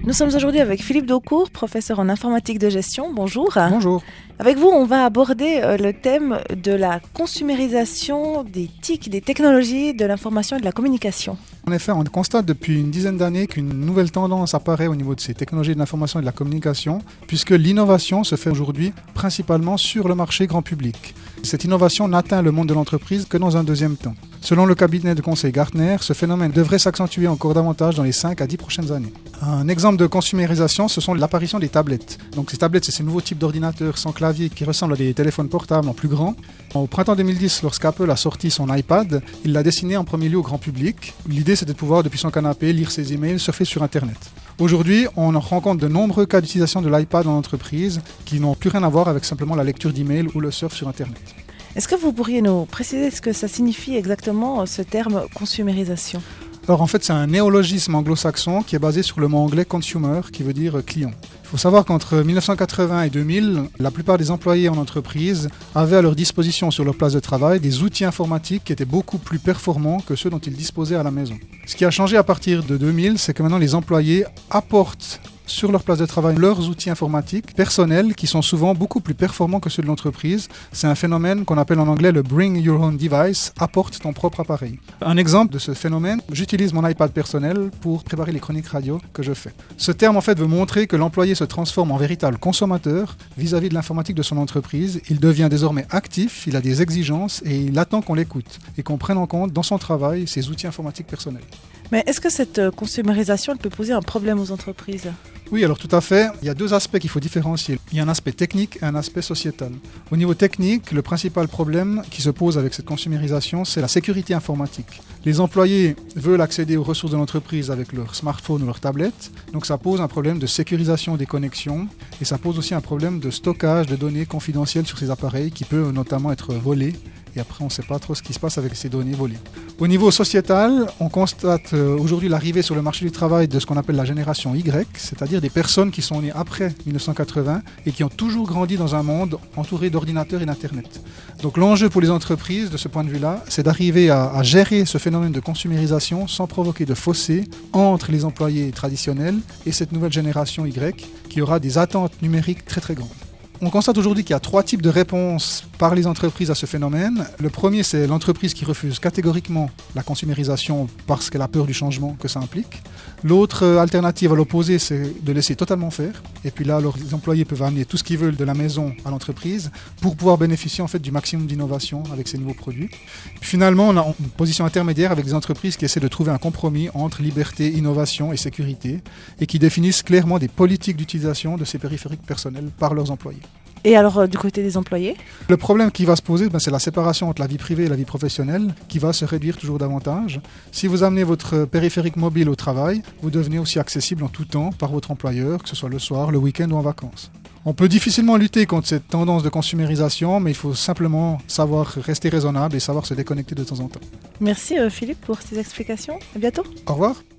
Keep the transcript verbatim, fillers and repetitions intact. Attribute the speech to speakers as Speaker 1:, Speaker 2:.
Speaker 1: Nous sommes aujourd'hui avec Philippe Daucourt, professeur en informatique de gestion. Bonjour.
Speaker 2: Bonjour.
Speaker 1: Avec vous, on va aborder euh, le thème de la consumérisation des T I C, des technologies de l'information et de la communication.
Speaker 2: En effet, on constate depuis une dizaine d'années qu'une nouvelle tendance apparaît au niveau de ces technologies de l'information et de la communication, puisque l'innovation se fait aujourd'hui principalement sur le marché grand public. Cette innovation n'atteint le monde de l'entreprise que dans un deuxième temps. Selon le cabinet de conseil Gartner, ce phénomène devrait s'accentuer encore davantage dans les cinq à dix prochaines années. Un exemple de consumérisation, ce sont l'apparition des tablettes. Donc ces tablettes, c'est ces nouveaux types d'ordinateurs sans clavier qui ressemblent à des téléphones portables en plus grand. Au printemps deux mille dix, lorsqu'Apple a sorti son iPad, il l'a destiné en premier lieu au grand public. L'idée, c'était de pouvoir, depuis son canapé, lire ses emails, surfer sur Internet. Aujourd'hui, on rencontre de nombreux cas d'utilisation de l'iPad en entreprise qui n'ont plus rien à voir avec simplement la lecture d'emails ou le surf sur Internet.
Speaker 1: Est-ce que vous pourriez nous préciser ce que ça signifie exactement, ce terme consumérisation ?
Speaker 2: Alors en fait, c'est un néologisme anglo-saxon qui est basé sur le mot anglais consumer, qui veut dire client. Il faut savoir qu'entre dix-neuf cent quatre-vingts et deux mille, la plupart des employés en entreprise avaient à leur disposition sur leur place de travail des outils informatiques qui étaient beaucoup plus performants que ceux dont ils disposaient à la maison. Ce qui a changé à partir de deux mille, c'est que maintenant les employés apportent sur leur place de travail leurs outils informatiques personnels qui sont souvent beaucoup plus performants que ceux de l'entreprise. C'est un phénomène qu'on appelle en anglais le Bring Your Own Device, apporte ton propre appareil. Un exemple de ce phénomène, j'utilise mon iPad personnel pour préparer les chroniques radio que je fais. Ce terme en fait veut montrer que l'employé se transforme en véritable consommateur vis-à-vis de l'informatique de son entreprise. Il devient désormais actif, il a des exigences et il attend qu'on l'écoute et qu'on prenne en compte dans son travail ses outils informatiques personnels.
Speaker 1: Mais est-ce que cette consumérisation elle peut poser un problème aux entreprises ?
Speaker 2: Oui, alors tout à fait. Il y a deux aspects qu'il faut différencier. Il y a un aspect technique et un aspect sociétal. Au niveau technique, le principal problème qui se pose avec cette consumérisation, c'est la sécurité informatique. Les employés veulent accéder aux ressources de l'entreprise avec leur smartphone ou leur tablette, donc ça pose un problème de sécurisation des connexions et ça pose aussi un problème de stockage de données confidentielles sur ces appareils qui peut notamment être volé. Et après, on ne sait pas trop ce qui se passe avec ces données volées. Au niveau sociétal, on constate aujourd'hui l'arrivée sur le marché du travail de ce qu'on appelle la génération Y, c'est-à-dire des personnes qui sont nées après dix-neuf cent quatre-vingts et qui ont toujours grandi dans un monde entouré d'ordinateurs et d'Internet. Donc l'enjeu pour les entreprises, de ce point de vue-là, c'est d'arriver à, à gérer ce phénomène de consumérisation sans provoquer de fossé entre les employés traditionnels et cette nouvelle génération Y qui aura des attentes numériques très très grandes. On constate aujourd'hui qu'il y a trois types de réponses par les entreprises à ce phénomène. Le premier, c'est l'entreprise qui refuse catégoriquement la consumérisation parce qu'elle a peur du changement que ça implique. L'autre alternative à l'opposé, c'est de laisser totalement faire. Et puis là, alors, les employés peuvent amener tout ce qu'ils veulent de la maison à l'entreprise pour pouvoir bénéficier en fait, du maximum d'innovation avec ces nouveaux produits. Puis finalement, on a une position intermédiaire avec des entreprises qui essaient de trouver un compromis entre liberté, innovation et sécurité et qui définissent clairement des politiques d'utilisation de ces périphériques personnels par leurs employés.
Speaker 1: Et alors, euh, du côté des employés ?
Speaker 2: Le problème qui va se poser, ben, c'est la séparation entre la vie privée et la vie professionnelle qui va se réduire toujours davantage. Si vous amenez votre périphérique mobile au travail, vous devenez aussi accessible en tout temps par votre employeur, que ce soit le soir, le week-end ou en vacances. On peut difficilement lutter contre cette tendance de consumérisation, mais il faut simplement savoir rester raisonnable et savoir se déconnecter de temps en temps.
Speaker 1: Merci euh, Philippe pour ces explications. À bientôt.
Speaker 2: Au revoir.